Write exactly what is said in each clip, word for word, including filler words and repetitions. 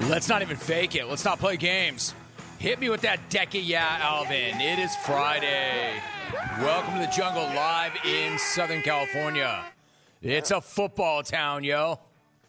Let's not even fake it. Let's not play games. Hit me with that decky, yeah, Alvin. It is Friday. Welcome to the Jungle live in Southern California. It's a football town, yo.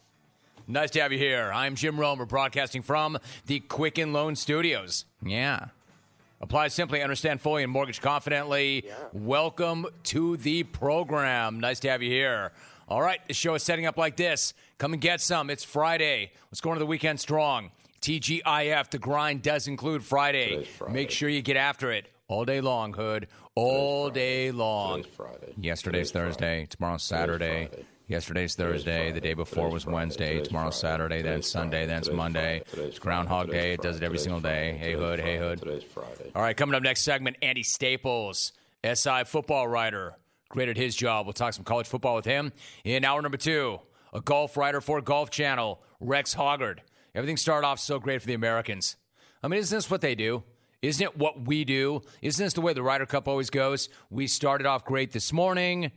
Nice to have you here. I'm Jim Rome. We're broadcasting from the Quicken Loan Studios. Yeah. Apply simply, understand fully, and mortgage confidently. Yeah. Welcome to the program. Nice to have you here. All right, the show is setting up like this. Come and get some. It's Friday. Let's go into the weekend strong. T G I F, the grind does include Friday. Friday. Make sure you get after it all day long, Hood. All day long. Today's Friday. Yesterday's Today's Thursday. Friday. Tomorrow's Saturday. Yesterday's Thursday. The day before was Wednesday. Tomorrow's Saturday. Then it's Sunday. Then it's Monday. It's Groundhog Day. It does it every single day. Hey, Hood. Hey, Hood. Today's Friday. All right, coming up next segment, Andy Staples, S I football writer. Great at his job. We'll talk some college football with him. In hour number two, a golf writer for Golf Channel, Rex Hoggard. Everything started off so great for the Americans. I mean, isn't this what they do? Isn't it what we do? Isn't this the way the Ryder Cup always goes? We started off great this morning,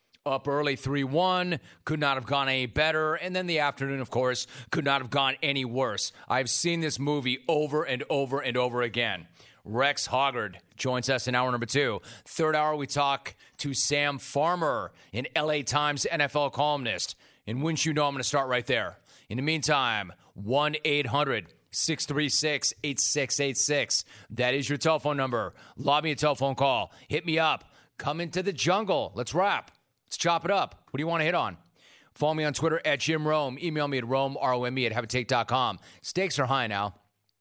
up early three one, could not have gone any better. And then the afternoon, of course, could not have gone any worse. I've seen this movie over and over and over again. Rex Hoggard joins us in hour number two. Third hour, we talk to Sam Farmer, an L A Times N F L columnist. And wouldn't you know, I'm going to start right there. In the meantime, one eight hundred six three six eight six eight six. That is your telephone number. Lob me a telephone call. Hit me up. Come into the jungle. Let's rap. Let's chop it up. What do you want to hit on? Follow me on Twitter at Jim Rome. Email me at Rome, R O M E, at Habitate dot com. Stakes are high now.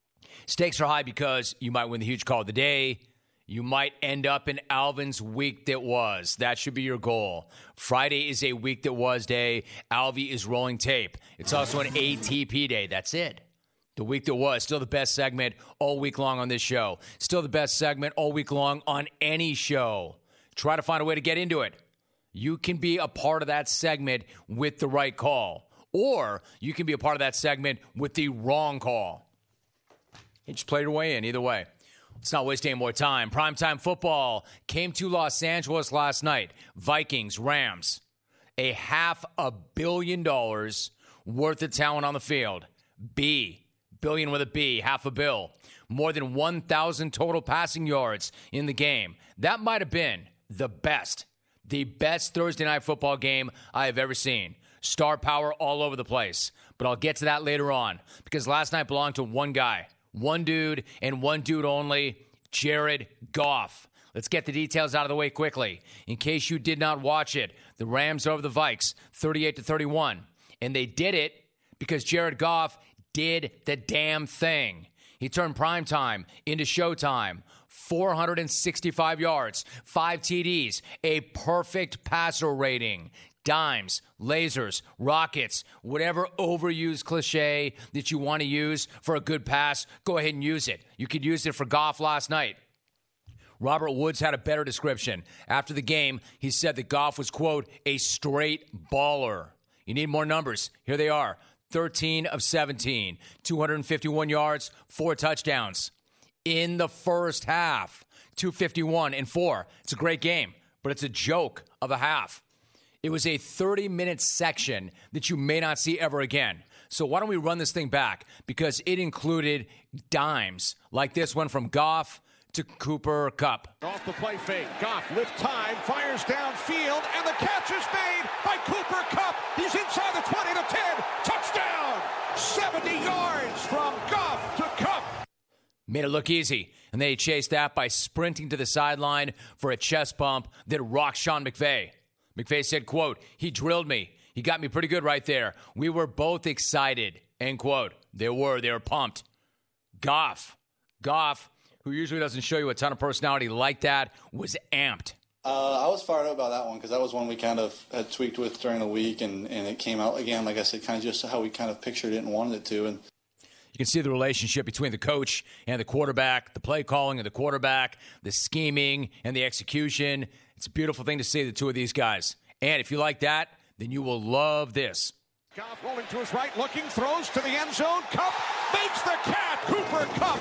Stakes are high because you might win the huge call of the day. You might end up in Alvin's week that was. That should be your goal. Friday is a week that was day. Alvy is rolling tape. It's also an A T P day. That's it. The week that was. Still the best segment all week long on this show. Still the best segment all week long on any show. Try to find a way to get into it. You can be a part of that segment with the right call. Or you can be a part of that segment with the wrong call. You just play your way in either way. Let's not waste any more time. Primetime football came to Los Angeles last night. Vikings, Rams. A half a billion dollars worth of talent on the field. B. Billion with a B. Half a bill. More than one thousand total passing yards in the game. That might have been the best. The best Thursday night football game I have ever seen. Star power all over the place. But I'll get to that later on. Because last night belonged to one guy. One dude and one dude only, Jared Goff. Let's get the details out of the way quickly. In case you did not watch it, the Rams over the Vikes, thirty-eight to thirty-one. And they did it because Jared Goff did the damn thing. He turned primetime into showtime. four hundred sixty-five yards, five T Ds, a perfect passer rating. Dimes, lasers, rockets, whatever overused cliche that you want to use for a good pass, go ahead and use it. You could use it for Goff last night. Robert Woods had a better description. After the game, he said that Goff was, quote, a straight baller. You need more numbers. Here they are. thirteen of seventeen, two hundred fifty-one yards, four touchdowns. In the first half, two fifty-one and four. It's a great game, but it's a joke of a half. It was a thirty-minute section that you may not see ever again. So why don't we run this thing back? Because it included dimes like this one from Goff to Cooper Kupp. Off the play fake. Goff lift time, fires downfield, and the catch is made by Cooper Kupp. He's inside the twenty to ten. Touchdown! seventy yards from Goff to Kupp. Made it look easy. And they chased that by sprinting to the sideline for a chest bump that rocked Sean McVay. McVay said, quote, he drilled me. He got me pretty good right there. We were both excited, end quote. They were. They were pumped. Goff. Goff, who usually doesn't show you a ton of personality like that, was amped. Uh, I was fired up about that one because that was one we kind of had tweaked with during the week, and, and it came out, again, like I said, kind of just how we kind of pictured it and wanted it to. And you can see the relationship between the coach and the quarterback, the play calling of the quarterback, the scheming and the execution. It's a beautiful thing to see the two of these guys. And if you like that, then you will love this. Goff rolling to his right, looking, throws to the end zone. Kupp makes the catch. Cooper Kupp.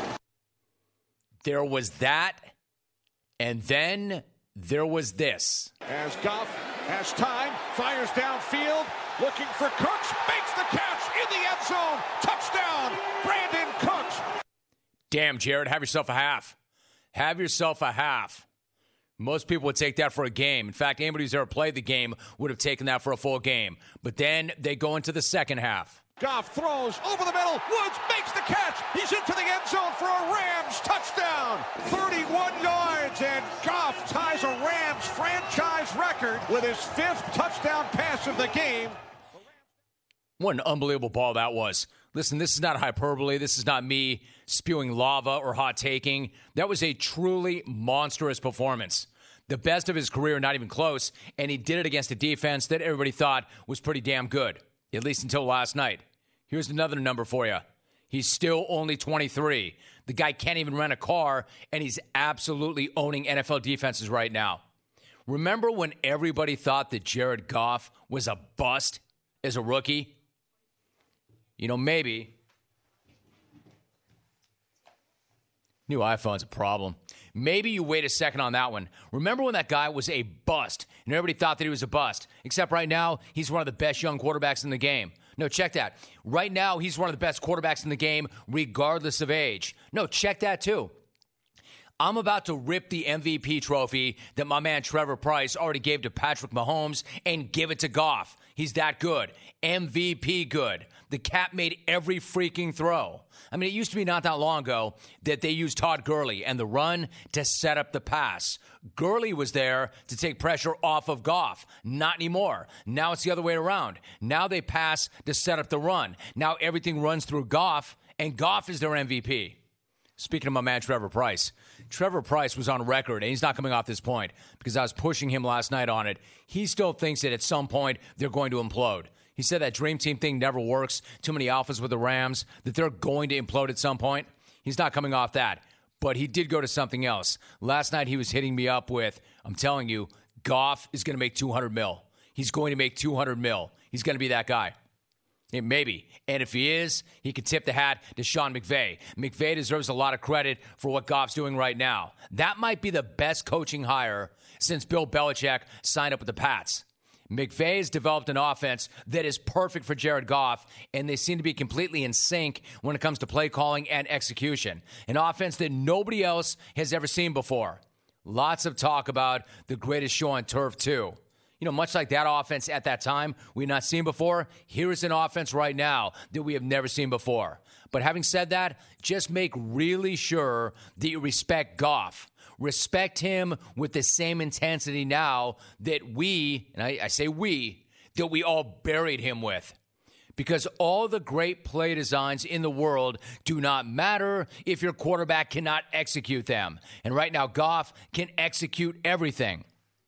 There was that, and then there was this. As Goff has time, fires downfield, looking for Cooks, makes the catch in the end zone. Touchdown, Damn, Jared, have yourself a half. Have yourself a half. Most people would take that for a game. In fact, anybody who's ever played the game would have taken that for a full game. But then they go into the second half. Goff throws over the middle. Woods makes the catch. He's into the end zone for a Rams touchdown. thirty-one yards, and Goff ties a Rams franchise record with his fifth touchdown pass of the game. What an unbelievable ball that was. Listen, this is not hyperbole. This is not me spewing lava or hot taking. That was a truly monstrous performance. The best of his career, not even close, and he did it against a defense that everybody thought was pretty damn good, at least until last night. Here's another number for you. He's still only twenty-three. The guy can't even rent a car, and he's absolutely owning N F L defenses right now. Remember when everybody thought that Jared Goff was a bust as a rookie? You know, maybe. New iPhone's a problem. Maybe you wait a second on that one. Remember when that guy was a bust, and everybody thought that he was a bust, except right now, he's one of the best young quarterbacks in the game. No, check that. Right now, he's one of the best quarterbacks in the game, regardless of age. No, check that too. I'm about to rip the M V P trophy that my man Trevor Pryce already gave to Patrick Mahomes and give it to Goff. He's that good. M V P good. The Cap made every freaking throw. I mean, it used to be not that long ago that they used Todd Gurley and the run to set up the pass. Gurley was there to take pressure off of Goff. Not anymore. Now it's the other way around. Now they pass to set up the run. Now everything runs through Goff, and Goff is their M V P. Speaking of my man Trevor Pryce, Trevor Pryce was on record, and he's not coming off this point because I was pushing him last night on it. He still thinks that at some point they're going to implode. He said that dream team thing never works. Too many alphas with the Rams, that they're going to implode at some point. He's not coming off that. But he did go to something else. Last night he was hitting me up with, I'm telling you, Goff is going to make two hundred mil. He's going to make two hundred mil. He's going to be that guy. Yeah, maybe. And if he is, he could tip the hat to Sean McVay. McVay deserves a lot of credit for what Goff's doing right now. That might be the best coaching hire since Bill Belichick signed up with the Pats. McVay has developed an offense that is perfect for Jared Goff, and they seem to be completely in sync when it comes to play calling and execution. An offense that nobody else has ever seen before. Lots of talk about the greatest show on turf, too. You know, much like that offense at that time we've not seen before, here is an offense right now that we have never seen before. But having said that, just make really sure that you respect Goff. Respect him with the same intensity now that we, and I, I say we, that we all buried him with. Because all the great play designs in the world do not matter if your quarterback cannot execute them. And right now, Goff can execute everything.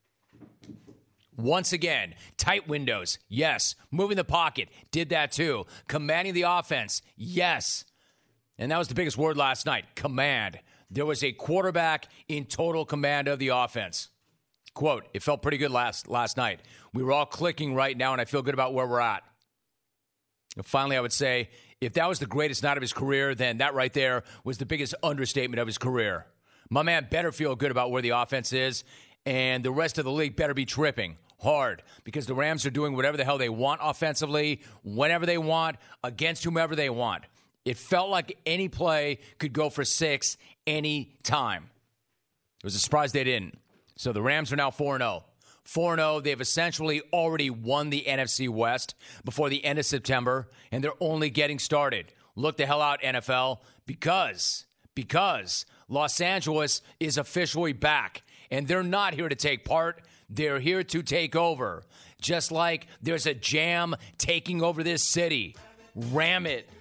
Once again, tight windows, yes. Moving the pocket, did that too. Commanding the offense, yes. And that was the biggest word last night, command. There was a quarterback in total command of the offense. Quote, it felt pretty good last last night. We were all clicking right now, and I feel good about where we're at. And finally, I would say, if that was the greatest night of his career, then that right there was the biggest understatement of his career. My man better feel good about where the offense is, and the rest of the league better be tripping hard because the Rams are doing whatever the hell they want offensively, whenever they want, against whomever they want. It felt like any play could go for six any time. It was a surprise they didn't. So the Rams are now four and oh. four and oh, they've essentially already won the N F C West before the end of September, and they're only getting started. Look the hell out, N F L, because, because Los Angeles is officially back, and they're not here to take part. They're here to take over. Just like there's a jam taking over this city. Ram it.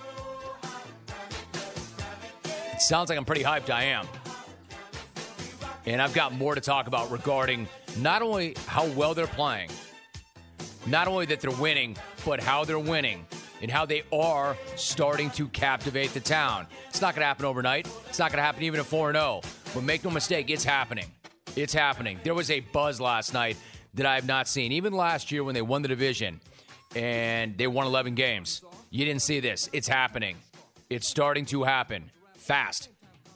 It sounds like I'm pretty hyped. I am. And I've got more to talk about regarding not only how well they're playing, not only that they're winning, but how they're winning and how they are starting to captivate the town. It's not going to happen overnight. It's not going to happen even at four and oh. But make no mistake, it's happening. It's happening. There was a buzz last night that I have not seen. Even last year when they won the division and they won eleven games, you didn't see this. It's happening. It's starting to happen fast.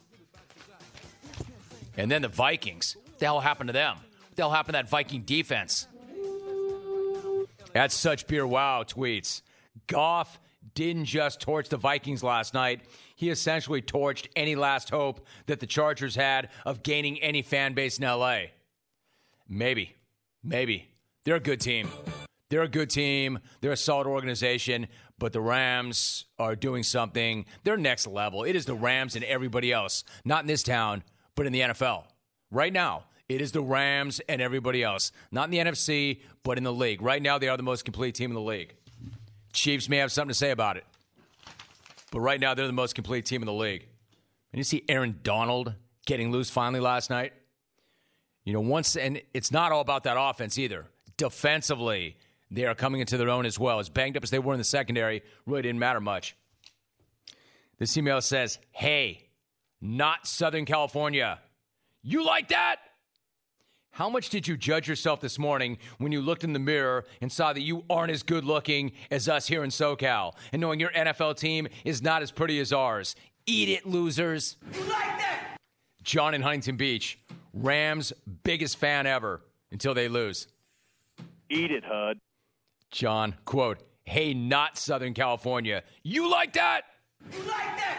And then the Vikings. What the hell happened to them? What the hell happened to that Viking defense? That's such pure wow tweets. Goff didn't just torch the Vikings last night. He essentially torched any last hope that the Chargers had of gaining any fan base in L A. Maybe. Maybe. They're a good team. They're a good team. They're a solid organization. But the Rams are doing something. They're next level. It is the Rams and everybody else. Not in this town, but in the N F L. Right now, it is the Rams and everybody else. Not in the N F C, but in the league. Right now, they are the most complete team in the league. Chiefs may have something to say about it. But right now, they're the most complete team in the league. And you see Aaron Donald getting loose finally last night. You know, once, and it's not all about that offense either. Defensively, they are coming into their own as well. As banged up as they were in the secondary, really didn't matter much. This email says, hey, not Southern California. You like that? How much did you judge yourself this morning when you looked in the mirror and saw that you aren't as good looking as us here in SoCal, and knowing your N F L team is not as pretty as ours? Eat it, losers. You like that? John in Huntington Beach, Rams' biggest fan ever until they lose. Eat it, Hud. John, quote, hey, not Southern California. You like that? You like that?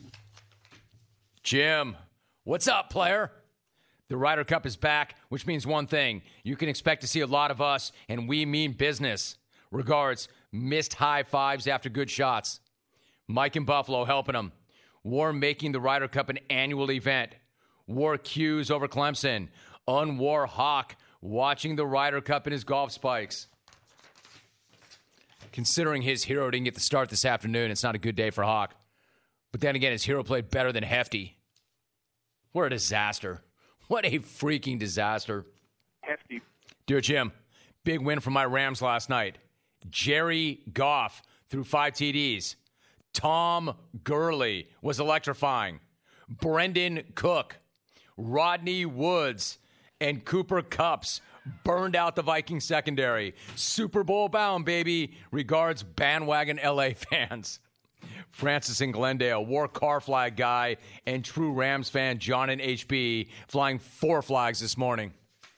Jim, what's up, player? The Ryder Cup is back, which means one thing. You can expect to see a lot of us, and we mean business. Regards, missed high fives after good shots. Mike in Buffalo helping him. War making the Ryder Cup an annual event. War cues over Clemson. Unwar Hawk watching the Ryder Cup in his golf spikes. Considering his hero didn't get the start this afternoon, it's not a good day for Hawk. But then again, his hero played better than Hefty. What a disaster. What a freaking disaster. Hefty. Dear Jim, big win for my Rams last night. Jerry Goff threw five T Ds. Tom Gurley was electrifying. Brendan Cook, Rodney Woods, and Cooper Kupps burned out the Viking secondary. Super Bowl bound, baby. Regards, bandwagon L A fans. Francis in Glendale, war car flag guy, and true Rams fan John in H B flying four flags this morning.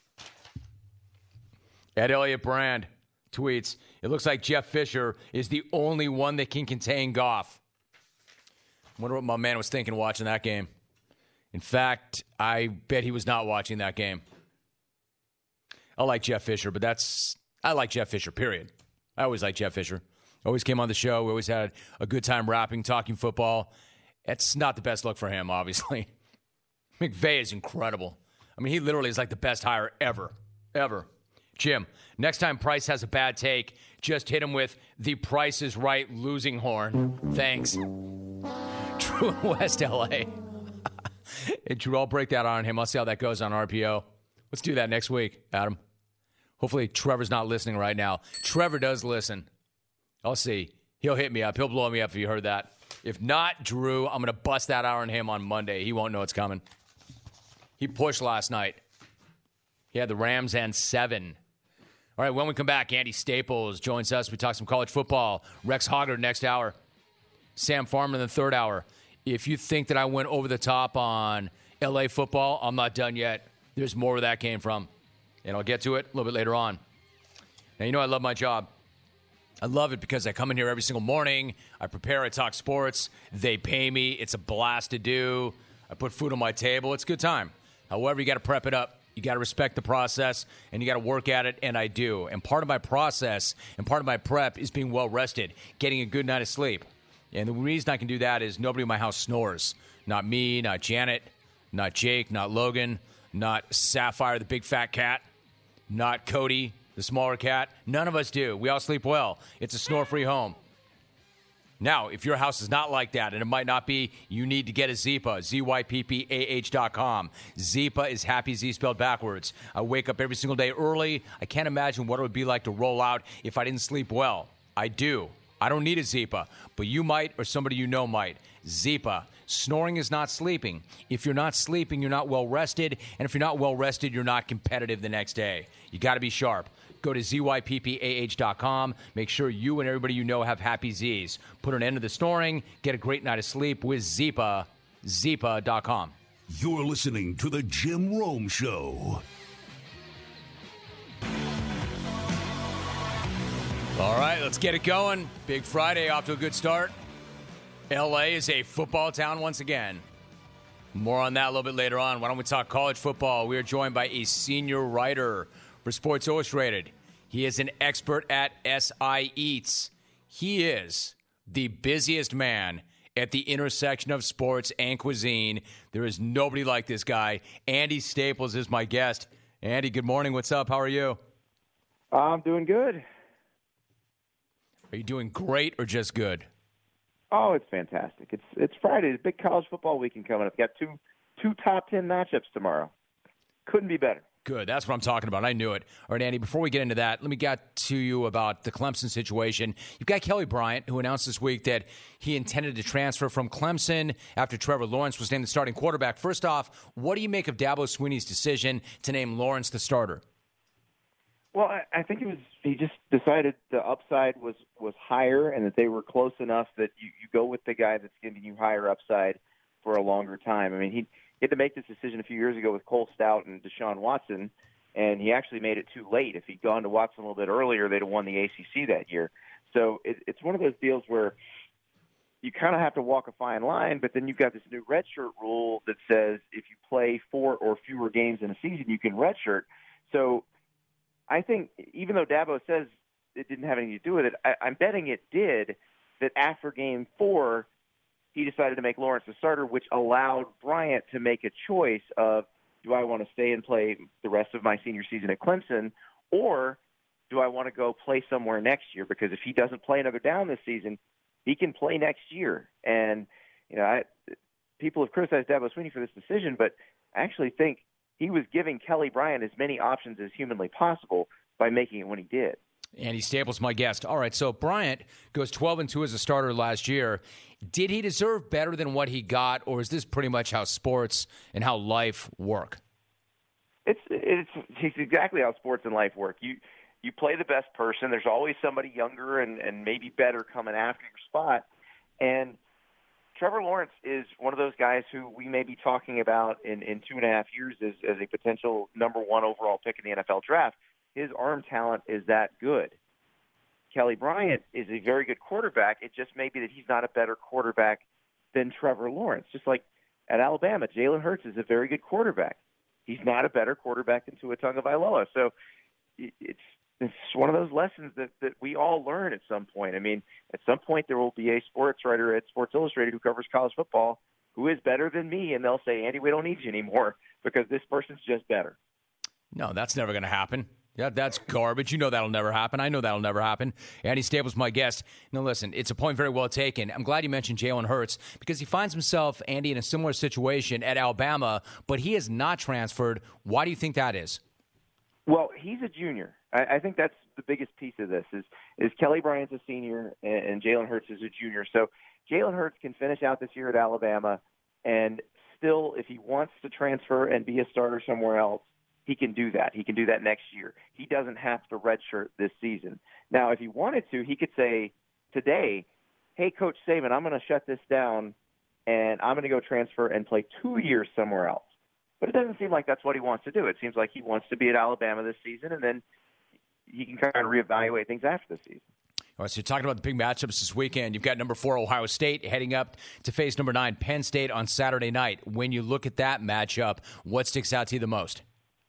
Ed Elliott Brand tweets, it looks like Jeff Fisher is the only one that can contain Goff. I wonder what my man was thinking watching that game. In fact, I bet he was not watching that game. I like Jeff Fisher, but that's, I like Jeff Fisher, period. I always like Jeff Fisher. Always came on the show. We always had a good time rapping, talking football. It's not the best look for him, obviously. McVay is incredible. I mean, he literally is like the best hire ever, ever. Jim, next time Price has a bad take, just hit him with the Price is Right losing horn. Thanks. Drew in West L A. Hey, Drew, I'll break that on him. I'll see how that goes on R P O. Let's do that next week, Adam. Hopefully Trevor's not listening right now. Trevor does listen. I'll see. He'll hit me up. He'll blow me up if you heard that. If not, Drew, I'm going to bust that out on him on Monday. He won't know it's coming. He pushed last night. He had the Rams and seven. All right, when we come back, Andy Staples joins us. We talk some college football. Rex Hoggard next hour. Sam Farmer in the third hour. If you think that I went over the top on L A football, I'm not done yet. There's more where that came from. And I'll get to it a little bit later on. Now, you know I love my job. I love it because I come in here every single morning. I prepare, I talk sports. They pay me. It's a blast to do. I put food on my table. It's a good time. However, you got to prep it up. You got to respect the process, and you got to work at it, and I do. And part of my process and part of my prep is being well-rested, getting a good night of sleep. And the reason I can do that is nobody in my house snores. Not me, not Janet, not Jake, not Logan, not Sapphire, the big fat cat, not Cody, the smaller cat. None of us do. We all sleep well. It's a snore-free home. Now, if your house is not like that, and it might not be, you need to get a Zyppa, Z Y P P A H dot com. Zyppa is happy Z spelled backwards. I wake up every single day early. I can't imagine what it would be like to roll out if I didn't sleep well. I do. I don't need a Zyppa, but you might or somebody you know might. Zyppa. Snoring is not sleeping. If you're not sleeping, you're not well rested, and if you're not well rested, you're not competitive the next day. You got to be sharp. Go to Z Y P P A H dot com. Make sure you and everybody you know have happy Z's. Put an end to the snoring. Get a great night of sleep with Zyppa. Zyppa dot com. You're listening to The Jim Rome Show. All right, let's get it going. Big Friday off to a good start. L A is a football town once again. More on that a little bit later on. Why don't we talk college football? We are joined by a senior writer for Sports Illustrated. He is an expert at S I Eats. He is the busiest man at the intersection of sports and cuisine. There is nobody like this guy. Andy Staples is my guest. Andy, good morning. What's up? How are you? I'm doing good. Are you doing great or just good? Oh, it's fantastic. It's it's Friday. It's a big college football weekend coming up. Got two two top ten matchups tomorrow. Couldn't be better. Good. That's what I'm talking about. I knew it. All right, Andy, before we get into that, let me get to you about the Clemson situation. You've got Kelly Bryant, who announced this week that he intended to transfer from Clemson after Trevor Lawrence was named the starting quarterback. First off, what do you make of Dabo Swinney's decision to name Lawrence the starter? Well, I, I think it was he just decided the upside was, was higher and that they were close enough that you, you go with the guy that's giving you higher upside for a longer time. I mean, he, he had to make this decision a few years ago with Cole Stout and Deshaun Watson, and he actually made it too late. If he'd gone to Watson a little bit earlier, they'd have won the A C C that year. So it, it's one of those deals where you kind of have to walk a fine line, but then you've got this new redshirt rule that says if you play four or fewer games in a season, you can redshirt. So I think even though Dabo says it didn't have anything to do with it, I, I'm betting it did, that after game four, he decided to make Lawrence the starter, which allowed Bryant to make a choice of, do I want to stay and play the rest of my senior season at Clemson, or do I want to go play somewhere next year? Because if he doesn't play another down this season, he can play next year. And, you know, I, people have criticized Dabo Swinney for this decision, but I actually think he was giving Kelly Bryant as many options as humanly possible by making it when he did. Andy Staples, my guest. All right, so Bryant goes twelve and two as a starter last year. Did he deserve better than what he got, or is this pretty much how sports and how life work? It's it's, it's exactly how sports and life work. You you play the best person. There's always somebody younger and, and maybe better coming after your spot. And Trevor Lawrence is one of those guys who we may be talking about in, in two and a half years as, as a potential number one overall pick in the N F L draft. His arm talent is that good. Kelly Bryant is a very good quarterback. It just may be that he's not a better quarterback than Trevor Lawrence. Just like at Alabama, Jalen Hurts is a very good quarterback. He's not a better quarterback than Tua Tagovailoa. So it's it's one of those lessons that, that we all learn at some point. I mean, at some point there will be a sports writer at Sports Illustrated who covers college football who is better than me, and they'll say, Andy, we don't need you anymore because this person's just better. No, that's never going to happen. Yeah, that's garbage. You know that'll never happen. I know that'll never happen. Andy Staples, my guest. Now, listen, it's a point very well taken. I'm glad you mentioned Jalen Hurts because he finds himself, Andy, in a similar situation at Alabama, but he has not transferred. Why do you think that is? Well, he's a junior. I, I think that's the biggest piece of this is, is Kelly Bryant's a senior and, and Jalen Hurts is a junior. So Jalen Hurts can finish out this year at Alabama and still, if he wants to transfer and be a starter somewhere else, he can do that. He can do that next year. He doesn't have to redshirt this season. Now, if he wanted to, he could say today, hey, Coach Saban, I'm going to shut this down, and I'm going to go transfer and play two years somewhere else. But it doesn't seem like that's what he wants to do. It seems like he wants to be at Alabama this season, and then he can kind of reevaluate things after the season. All right, so you're talking about the big matchups this weekend. You've got number four, Ohio State, heading up to face number nine, Penn State, on Saturday night. When you look at that matchup, what sticks out to you the most?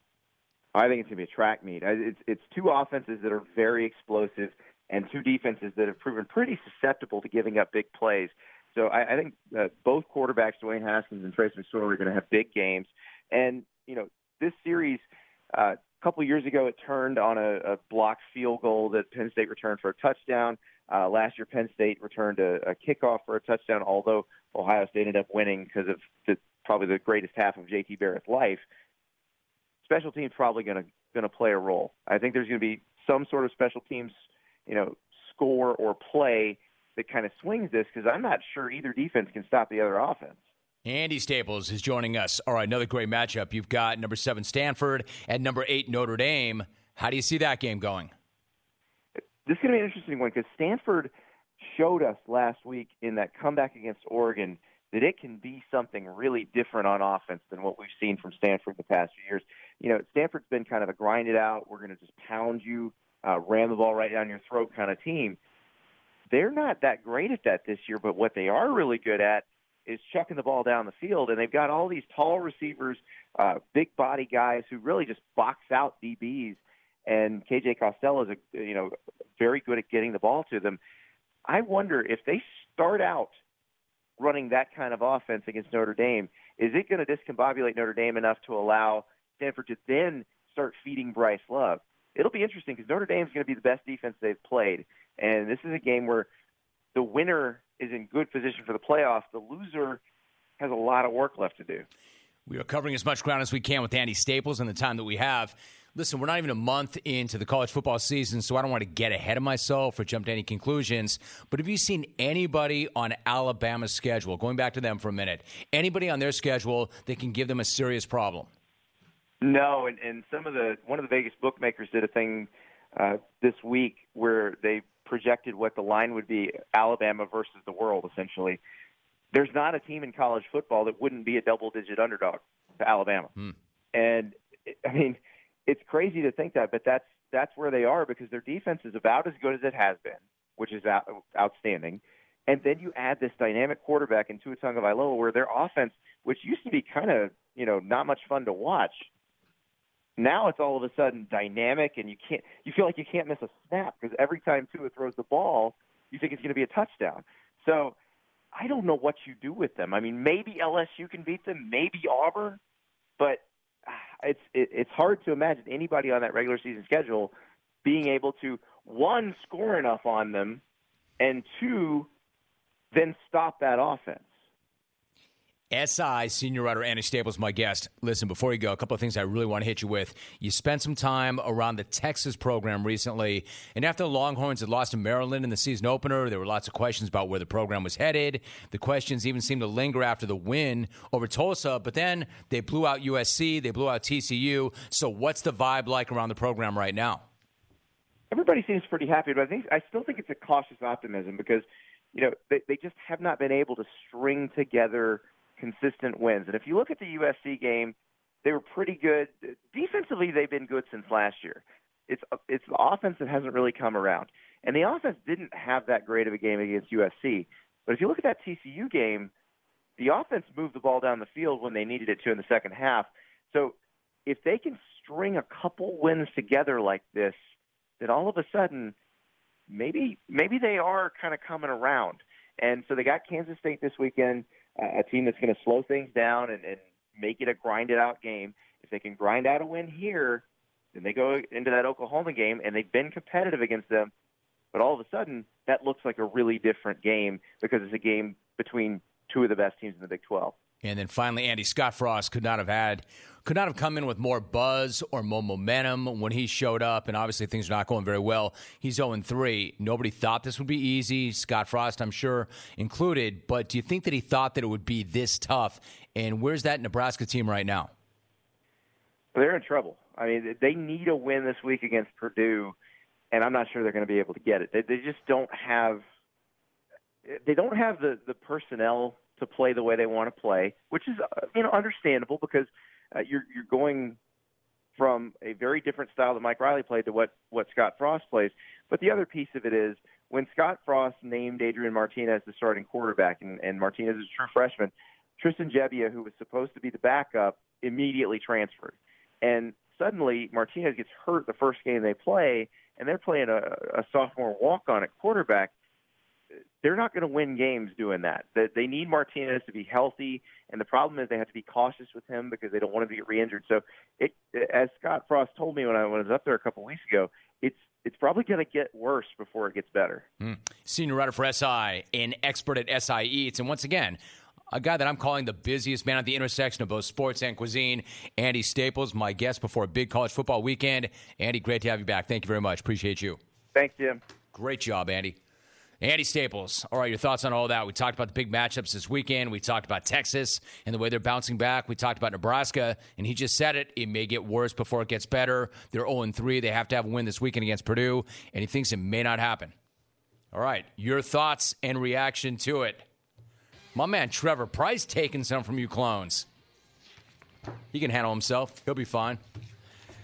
I think it's going to be a track meet. It's, it's two offenses that are very explosive and two defenses that have proven pretty susceptible to giving up big plays. So I, I think uh, both quarterbacks, Dwayne Haskins and Trace McSorley, are going to have big games. And, you know, this series, uh, a couple of years ago, it turned on a, a blocked field goal that Penn State returned for a touchdown. Uh, last year, Penn State returned a, a kickoff for a touchdown, although Ohio State ended up winning because of the, probably the greatest half of J T Barrett's life. Special teams probably going to going to play a role. I think there's going to be some sort of special teams, you know, score or play that kind of swings this because I'm not sure either defense can stop the other offense. Andy Staples is joining us. All right, another great matchup. You've got number seven Stanford and number eight Notre Dame. How do you see that game going? This is going to be an interesting one because Stanford showed us last week in that comeback against Oregon that it can be something really different on offense than what we've seen from Stanford the past few years. You know, Stanford's been kind of a grind it out, we're going to just pound you uh, ram the ball right down your throat kind of team. They're not that great at that this year, but what they are really good at is chucking the ball down the field, and they've got all these tall receivers, uh, big body guys who really just box out D Bs. And K J Costello is, a, you know, very good at getting the ball to them. I wonder if they start out running that kind of offense against Notre Dame, is it going to discombobulate Notre Dame enough to allow Stanford to then start feeding Bryce Love? It'll be interesting because Notre Dame's going to be the best defense they've played, and this is a game where the winner is in good position for the playoffs. The loser has a lot of work left to do. We are covering as much ground as we can with Andy Staples in the time that we have. Listen, we're not even a month into the college football season, so I don't want to get ahead of myself or jump to any conclusions. But have you seen anybody on Alabama's schedule, going back to them for a minute, anybody on their schedule that can give them a serious problem? No, and, and some of the one of the Vegas bookmakers did a thing uh, this week where they projected what the line would be, Alabama versus the world, essentially. There's not a team in college football that wouldn't be a double-digit underdog to Alabama. Hmm. And, I mean, it's crazy to think that, but that's that's where they are because their defense is about as good as it has been, which is out, outstanding. And then you add this dynamic quarterback in Tua Tagovailoa, where their offense, which used to be kind of, you know, not much fun to watch, now it's all of a sudden dynamic, and you can't you feel like you can't miss a snap because every time Tua throws the ball, you think it's going to be a touchdown. So I don't know what you do with them. I mean, maybe L S U can beat them, maybe Auburn, but it's it, it's hard to imagine anybody on that regular season schedule being able to, one, score enough on them, and two, then stop that offense. S I senior writer Andy Staples, my guest. Listen, before you go, a couple of things I really want to hit you with. You spent some time around the Texas program recently, and after the Longhorns had lost to Maryland in the season opener, there were lots of questions about where the program was headed. The questions even seemed to linger after the win over Tulsa, but then they blew out U S C, they blew out T C U. So what's the vibe like around the program right now? Everybody seems pretty happy, but I think I still think it's a cautious optimism because, you know, they, they just have not been able to string together consistent wins. And if you look at the U S C game, they were pretty good. Defensively, they've been good since last year. It's it's the offense that hasn't really come around. And the offense didn't have that great of a game against U S C. But if you look at that T C U game, the offense moved the ball down the field when they needed it to in the second half. So if they can string a couple wins together like this, then all of a sudden, maybe maybe they are kind of coming around. And so they got Kansas State this weekend, a team that's going to slow things down and, and make it a grinded-out game. If they can grind out a win here, then they go into that Oklahoma game, and they've been competitive against them. But all of a sudden, that looks like a really different game because it's a game between two of the best teams in the Big twelve. And then finally, Andy, Scott Frost could not have had, could not have come in with more buzz or more momentum when he showed up. And obviously, things are not going very well. He's oh and three. Nobody thought this would be easy. Scott Frost, I'm sure, included. But do you think that he thought that it would be this tough? And where's that Nebraska team right now? They're in trouble. I mean, they need a win this week against Purdue, and I'm not sure they're going to be able to get it. They, they just don't have. They don't have the, the personnel to play the way they want to play, which is, uh, you know, understandable because uh, you're you're going from a very different style that Mike Riley played to what, what Scott Frost plays. But the other piece of it is when Scott Frost named Adrian Martinez the starting quarterback, and, and Martinez is a true freshman, Tristan Gebbia, who was supposed to be the backup, immediately transferred. And suddenly Martinez gets hurt the first game they play, and they're playing a, a sophomore walk-on at quarterback. They're not going to win games doing that. They need Martinez to be healthy, and the problem is they have to be cautious with him because they don't want him to get re-injured. So, it, as Scott Frost told me when I was up there a couple weeks ago, it's it's probably going to get worse before it gets better. Mm. Senior writer for S I, an expert at S I Eats, and once again, a guy that I'm calling the busiest man at the intersection of both sports and cuisine, Andy Staples, my guest before a big college football weekend. Andy, great to have you back. Thank you very much. Appreciate you. Thanks, Jim. Great job, Andy. Andy Staples. All right, your thoughts on all that. We talked about the big matchups this weekend. We talked about Texas and the way they're bouncing back. We talked about Nebraska, and he just said it. It may get worse before it gets better. They're oh and three. They have to have a win this weekend against Purdue, and he thinks it may not happen. All right, your thoughts and reaction to it. My man Trevor Price taking some from you clones. He can handle himself. He'll be fine.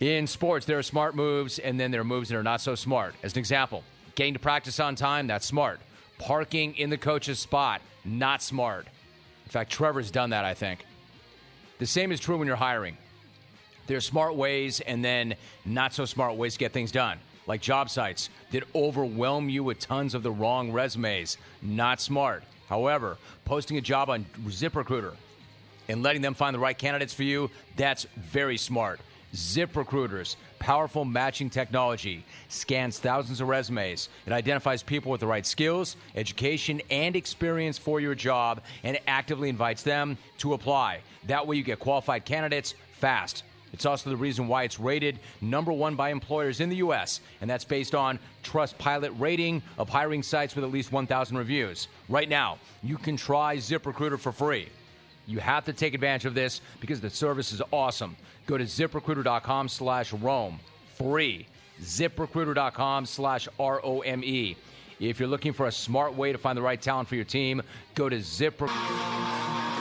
In sports, there are smart moves, and then there are moves that are not so smart. As an example, getting to practice on time, that's smart. Parking in the coach's spot, not smart. In fact, Trevor's done that, I think. The same is true when you're hiring. There are smart ways and then not so smart ways to get things done, like job sites that overwhelm you with tons of the wrong resumes. Not smart. However, posting a job on ZipRecruiter and letting them find the right candidates for you, that's very smart. ZipRecruiter's powerful matching technology scans thousands of resumes. It identifies people with the right skills, education, and experience for your job and actively invites them to apply. That way you get qualified candidates fast. It's also the reason why it's rated number one by employers in the U S, and that's based on Trustpilot rating of hiring sites with at least one thousand reviews. Right now, you can try ZipRecruiter for free. You have to take advantage of this because the service is awesome. Go to ZipRecruiter.com slash Rome. Free. ZipRecruiter.com slash R O M E. If you're looking for a smart way to find the right talent for your team, go to ZipRecruiter.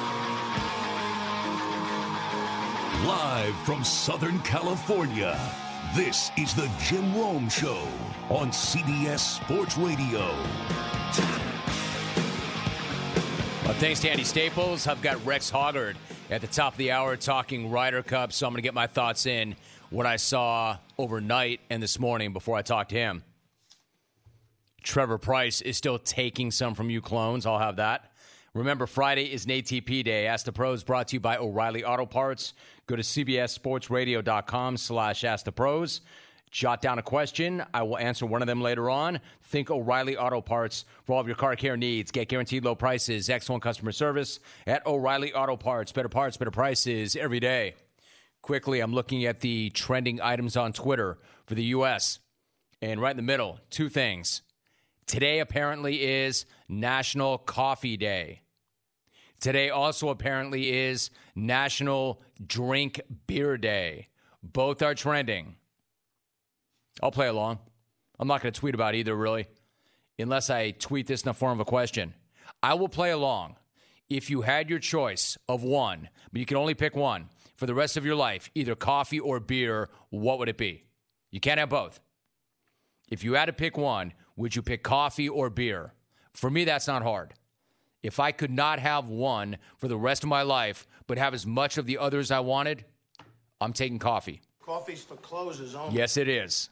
Live from Southern California, this is the Jim Rome Show on C B S Sports Radio. Well, thanks to Andy Staples. I've got Rex Hoggard at the top of the hour talking Ryder Cup, so I'm going to get my thoughts in what I saw overnight and this morning before I talk to him. Trevor Price is still taking some from you clones. I'll have that. Remember, Friday is an A T P day. Ask the Pros brought to you by O'Reilly Auto Parts. Go to cbssportsradio.com slash ask the pros. Jot down a question. I will answer one of them later on. Think O'Reilly Auto Parts for all of your car care needs. Get guaranteed low prices, excellent customer service at O'Reilly Auto Parts. Better parts, better prices every day. Quickly, I'm looking at the trending items on Twitter for the U S. And right in the middle, two things. Today apparently is National Coffee Day. Today also apparently is National Drink Beer Day. Both are trending. I'll play along. I'm not going to tweet about either, really, unless I tweet this in the form of a question. I will play along. If you had your choice of one, but you can only pick one for the rest of your life, either coffee or beer, what would it be? You can't have both. If you had to pick one, would you pick coffee or beer? For me, that's not hard. If I could not have one for the rest of my life, but have as much of the others I wanted, I'm taking coffee. Coffee's for closers only. Yes, it is.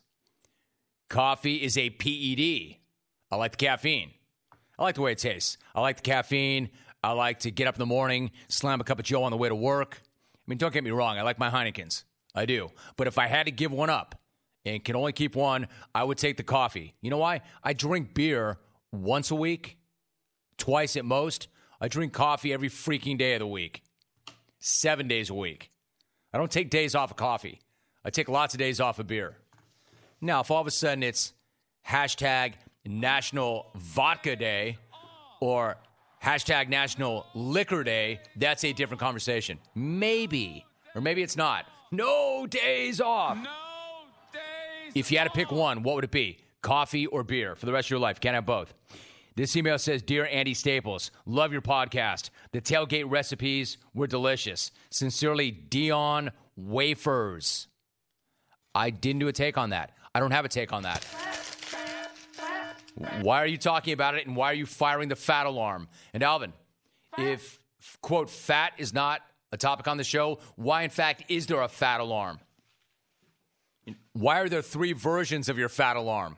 Coffee is a P E D. I like the caffeine. I like the way it tastes. I like the caffeine. I like to get up in the morning, slam a cup of Joe on the way to work. I mean, don't get me wrong. I like my Heinekens. I do. But if I had to give one up and can only keep one, I would take the coffee. You know why? I drink beer once a week, twice at most. I drink coffee every freaking day of the week, seven days a week. I don't take days off of coffee. I take lots of days off of beer. Now, if all of a sudden it's hashtag National Vodka Day or hashtag National Liquor Day, that's a different conversation. Maybe. Or maybe it's not. No days off. No days If you had to pick one, what would it be? Coffee or beer for the rest of your life? Can't have both. This email says, Dear Andy Staples, love your podcast. The tailgate recipes were delicious. Sincerely, Dion Wafers. I didn't do a take on that. I don't have a take on that. Why are you talking about it, and why are you firing the fat alarm? And Alvin, if, quote, fat is not a topic on the show, why, in fact, is there a fat alarm? Why are there three versions of your fat alarm?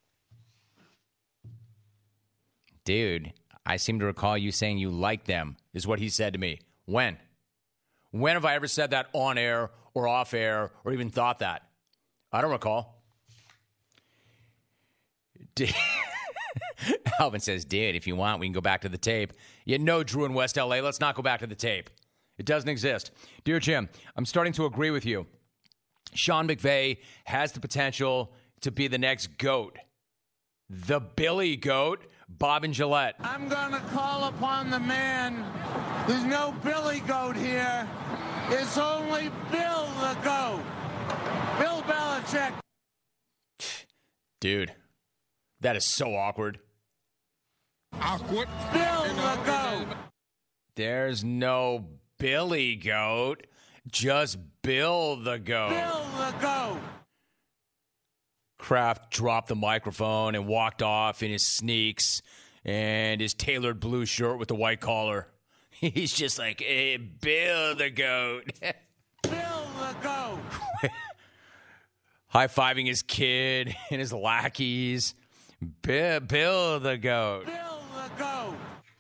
Dude, I seem to recall you saying you like them, is what he said to me. When? When have I ever said that on air or off air or even thought that? I don't recall. Alvin says, dude, if you want, we can go back to the tape. You know, Drew in West L A, let's not go back to the tape. It doesn't exist. Dear Jim, I'm starting to agree with you. Sean McVay has the potential to be the next GOAT. The Billy GOAT, Bob and Gillette. I'm going to call upon the man. There's no Billy GOAT here. It's only Bill the GOAT. Bill Belichick. Dude, that is so awkward. Awkward. Bill the GOAT. There's no Billy GOAT. Just Bill the GOAT. Bill the GOAT. Kraft dropped the microphone and walked off in his sneaks and his tailored blue shirt with the white collar. He's just like, hey, Bill the GOAT. Bill the GOAT. High-fiving his kid and his lackeys. Bill, Bill the GOAT. Bill the GOAT.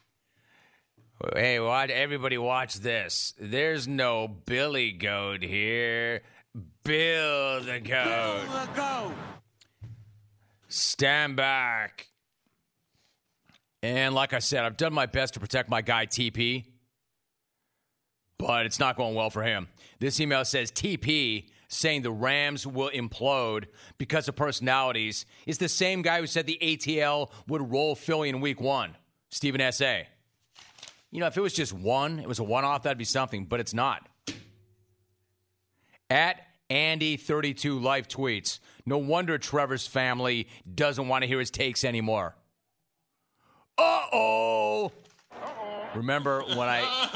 Hey, watch, everybody watch this. There's no Billy Goat here. Bill the GOAT. Bill the GOAT. Stand back. And like I said, I've done my best to protect my guy T P, but it's not going well for him. This email says T P saying the Rams will implode because of personalities is the same guy who said the A T L would roll Philly in week one, Stephen S A. You know, if it was just one, it was a one-off, that'd be something, but it's not. At Andy thirty-two Life tweets, no wonder Trevor's family doesn't want to hear his takes anymore. Uh-oh. Uh-oh. Remember when I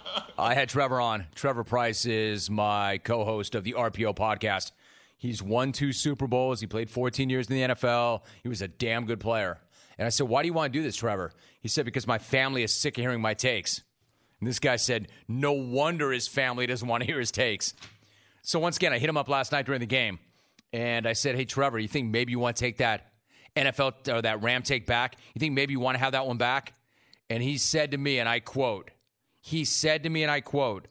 I had Trevor on. Trevor Price is my co-host of the R P O podcast. He's won two Super Bowls. He played fourteen years in the N F L. He was a damn good player. And I said, why do you want to do this, Trevor? He said, because my family is sick of hearing my takes. And this guy said, no wonder his family doesn't want to hear his takes. So once again, I hit him up last night during the game. And I said, hey, Trevor, you think maybe you want to take that N F L or that Ram take back? You think maybe you want to have that one back? And he said to me, and I quote, he said to me, and I quote,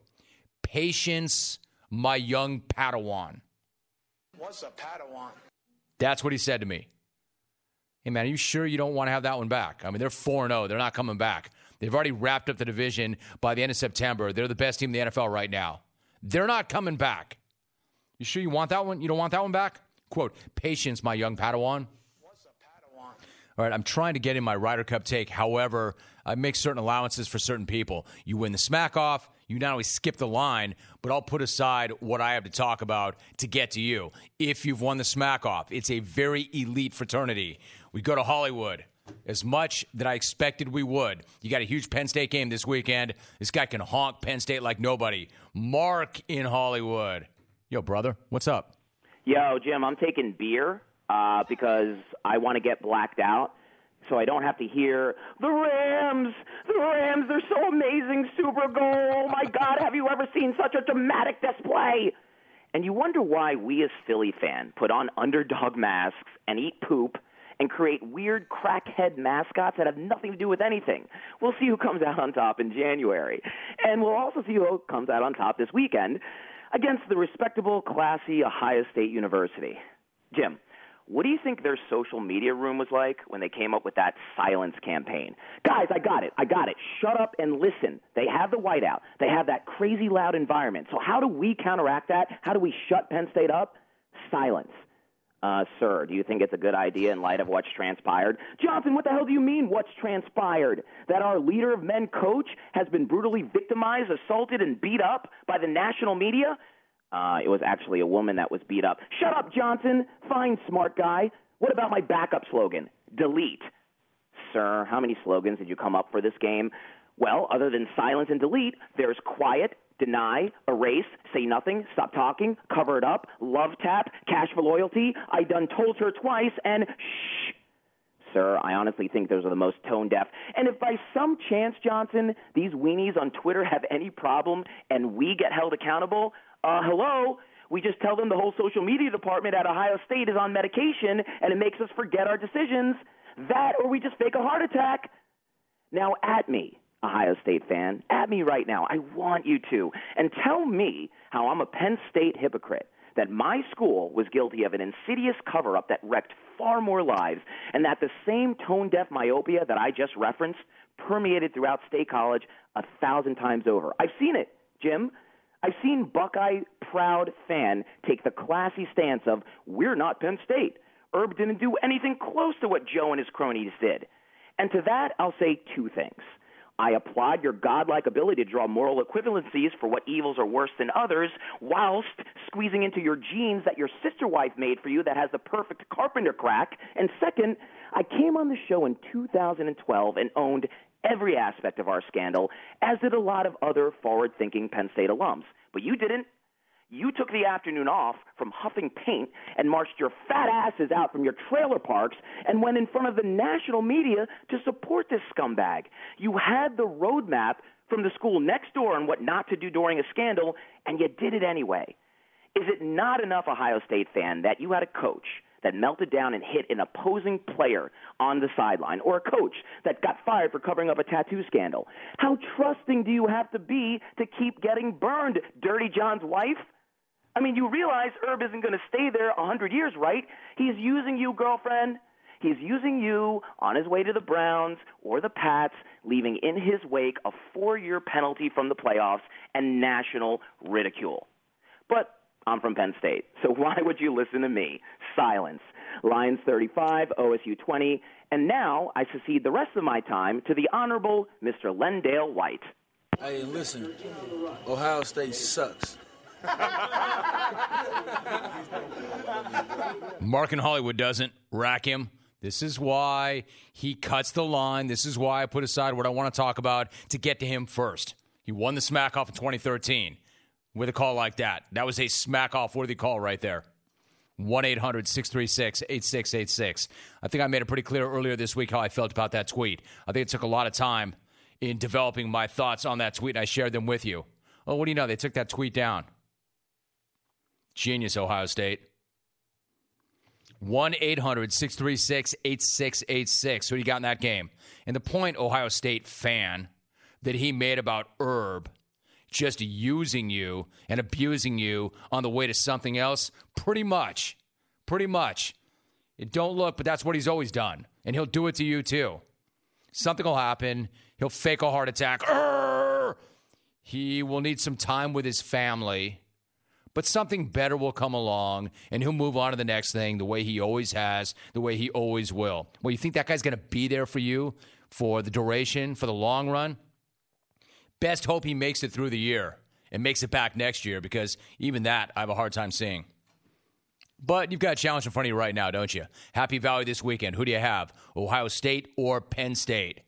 patience, my young Padawan. What's a Padawan? That's what he said to me. Hey, man, are you sure you don't want to have that one back? I mean, they're four and oh. They're not coming back. They've already wrapped up the division by the end of September. They're the best team in the N F L right now. They're not coming back. You sure you want that one? You don't want that one back? Quote, patience, my young Padawan. What's a Padawan? All right, I'm trying to get in my Ryder Cup take. However, I make certain allowances for certain people. You win the smack off, you not only skip the line, but I'll put aside what I have to talk about to get to you. If you've won the smack off, it's a very elite fraternity. We go to Hollywood. As much that I expected we would. You got a huge Penn State game this weekend. This guy can honk Penn State like nobody. Mark in Hollywood. Yo, brother, what's up? Yo, Jim, I'm taking beer uh, because I want to get blacked out so I don't have to hear, the Rams, the Rams, they're so amazing, Super Bowl. Oh, my God, have you ever seen such a dramatic display? And you wonder why we as Philly fans put on underdog masks and eat poop and create weird crackhead mascots that have nothing to do with anything. We'll see who comes out on top in January. And we'll also see who comes out on top this weekend against the respectable, classy Ohio State University. Jim, what do you think their social media room was like when they came up with that silence campaign? Guys, I got it. I got it. Shut up and listen. They have the whiteout. They have that crazy loud environment. So how do we counteract that? How do we shut Penn State up? Silence. Uh, sir, do you think it's a good idea in light of what's transpired? Johnson, what the hell do you mean what's transpired? That our leader of men coach has been brutally victimized, assaulted, and beat up by the national media? Uh, it was actually a woman that was beat up. Shut up, Johnson. Fine, smart guy. What about my backup slogan? Delete. Sir, how many slogans did you come up for this game? Well, other than silence and delete, there's quiet, deny, erase, say nothing, stop talking, cover it up, love tap, cash for loyalty, I done told her twice, and shh. Sir, I honestly think those are the most tone-deaf. And if by some chance, Johnson, these weenies on Twitter have any problem and we get held accountable, uh, hello, we just tell them the whole social media department at Ohio State is on medication and it makes us forget our decisions. That or we just fake a heart attack. Now at me, Ohio State fan, at me right now. I want you to. And tell me how I'm a Penn State hypocrite, that my school was guilty of an insidious cover-up that wrecked far more lives, and that the same tone-deaf myopia that I just referenced permeated throughout State College a thousand times over. I've seen it, Jim. I've seen Buckeye-proud fan take the classy stance of, we're not Penn State. Herb didn't do anything close to what Joe and his cronies did. And to that, I'll say two things. I applaud your godlike ability to draw moral equivalencies for what evils are worse than others, whilst squeezing into your genes that your sister wife made for you that has the perfect carpenter crack. And second, I came on the show in two thousand twelve and owned every aspect of our scandal, as did a lot of other forward-thinking Penn State alums. But you didn't. You took the afternoon off from huffing paint and marched your fat asses out from your trailer parks and went in front of the national media to support this scumbag. You had the roadmap from the school next door on what not to do during a scandal, and you did it anyway. Is it not enough, Ohio State fan, that you had a coach that melted down and hit an opposing player on the sideline, or a coach that got fired for covering up a tattoo scandal? How trusting do you have to be to keep getting burned, Dirty John's wife? I mean, you realize Herb isn't going to stay there a hundred years, right? He's using you, girlfriend. He's using you on his way to the Browns or the Pats, leaving in his wake a four-year penalty from the playoffs and national ridicule. But I'm from Penn State, so why would you listen to me? Silence. Lions thirty-five, O S U twenty, and now I succeed the rest of my time to the Honorable Mister Lendale White. Hey, listen, Ohio State sucks. Mark in Hollywood doesn't rack him. This is why he cuts the line. This is why I put aside what I want to talk about to get to him first. He won the smack-off in twenty thirteen with a call like that. That was a smack-off worthy call right there. one eight hundred six three six eight six eight six. I think I made it pretty clear earlier this week how I felt about that tweet. I think it took a lot of time in developing my thoughts on that tweet, and I shared them with you. Oh, what do you know? They took that tweet down. Genius, Ohio State. one eight hundred six three six eight six eight six. Who do you got in that game? And the point, Ohio State fan, that he made about Herb just using you and abusing you on the way to something else, pretty much, pretty much. It don't look, but that's what he's always done. And he'll do it to you, too. Something will happen. He'll fake a heart attack. Urgh! He will need some time with his family. But something better will come along, and he'll move on to the next thing the way he always has, the way he always will. Well, you think that guy's going to be there for you for the duration, for the long run? Best hope he makes it through the year and makes it back next year, because even that I have a hard time seeing. But you've got a challenge in front of you right now, don't you? Happy Valley this weekend. Who do you have, Ohio State or Penn State?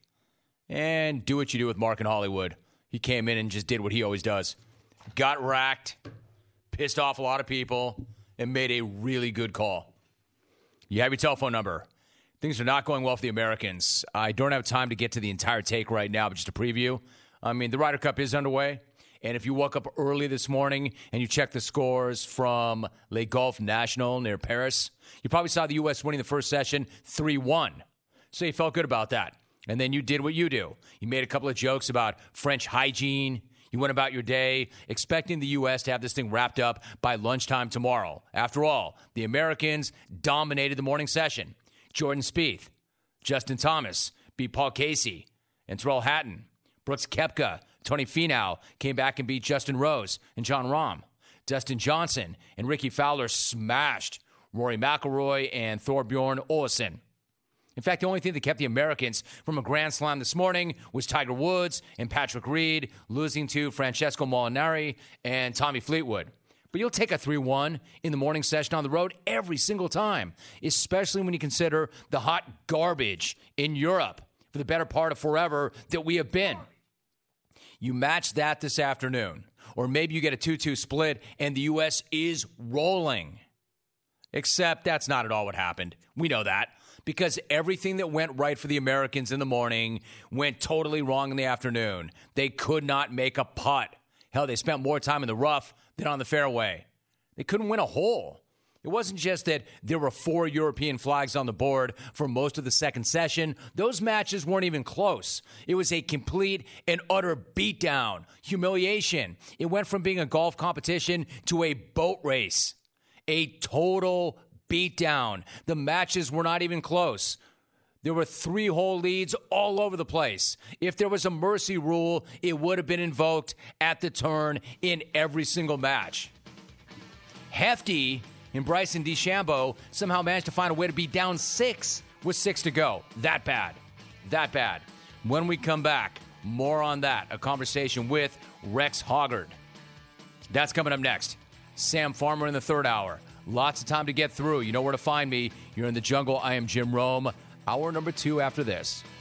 And do what you do with Mark in Hollywood. He came in and just did what he always does. Got racked, pissed off a lot of people, and made a really good call. You have your telephone number. Things are not going well for the Americans. I don't have time to get to the entire take right now, but just a preview. I mean, the Ryder Cup is underway, and if you woke up early this morning and you checked the scores from Le Golf National near Paris, you probably saw the U S winning the first session three one. So you felt good about that. And then you did what you do. You made a couple of jokes about French hygiene. You went about your day expecting the U S to have this thing wrapped up by lunchtime tomorrow. After all, the Americans dominated the morning session. Jordan Spieth, Justin Thomas beat Paul Casey and Terrell Hatton. Brooks Koepka, Tony Finau came back and beat Justin Rose and Jon Rahm. Dustin Johnson and Ricky Fowler smashed Rory McIlroy and Thorbjorn Olesen. In fact, the only thing that kept the Americans from a Grand Slam this morning was Tiger Woods and Patrick Reed losing to Francesco Molinari and Tommy Fleetwood. But you'll take a three one in the morning session on the road every single time, especially when you consider the hot garbage in Europe for the better part of forever that we have been. You match that this afternoon, or maybe you get a two two split and the U S is rolling. Except that's not at all what happened. We know that. Because everything that went right for the Americans in the morning went totally wrong in the afternoon. They could not make a putt. Hell, they spent more time in the rough than on the fairway. They couldn't win a hole. It wasn't just that there were four European flags on the board for most of the second session. Those matches weren't even close. It was a complete and utter beatdown, humiliation. It went from being a golf competition to a boat race. A total beatdown. The matches were not even close. There were three-hole leads all over the place. If there was a mercy rule, it would have been invoked at the turn in every single match. Hefty and Bryson DeChambeau somehow managed to find a way to be down six with six to go. That bad. That bad. When we come back, more on that. A conversation with Rex Hoggard. That's coming up next. Sam Farmer in the third hour. Lots of time to get through. You know where to find me. You're in the jungle. I am Jim Rome. Hour number two after this.